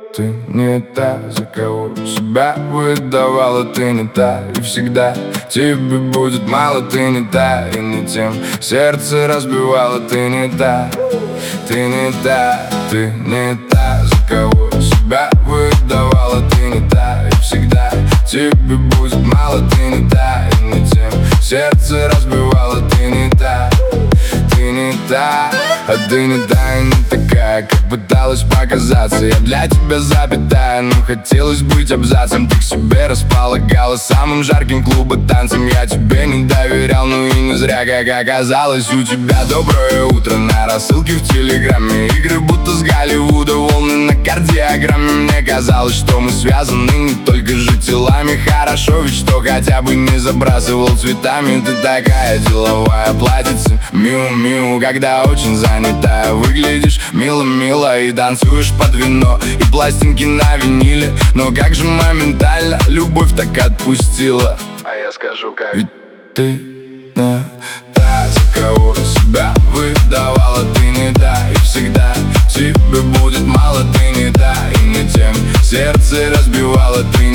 Ты не та, за кого себя выдавала. Ты не та, и всегда тебе будет мало. Ты не та, и не тем сердце разбивала. Ты не та, ты не та, ты не та, за кого себя выдавала. Ты не та, и всегда тебе будет мало. Ты не та, и не тем сердце разбивала. Ты не та, ты не та, а ты не та и не такая, как пыталась показаться. Я для тебя запятая, но хотелось быть абзацем. Ты к себе располагала самым жарким клуба танцем. Я тебе не доверял, ну и не зря, как оказалось. У тебя доброе утро на рассылке в телеграме. Игры будто с Голливуда, волны на кардиограмме. Мне казалось, что мы связаны не только же телами. Хорошо ведь, что хотя бы не забрасывал цветами. Ты такая деловая платьице, миу-миу, когда очень занятая. Выглядишь мило-мило и танцуешь под вино и пластинки на виниле. Но как же моментально любовь так отпустила. А я скажу как: ведь ты не та, за кого себя выдавала. Ты не та, и всегда тебе будет мало. Ты не та, и не тем сердце разбивала. Ты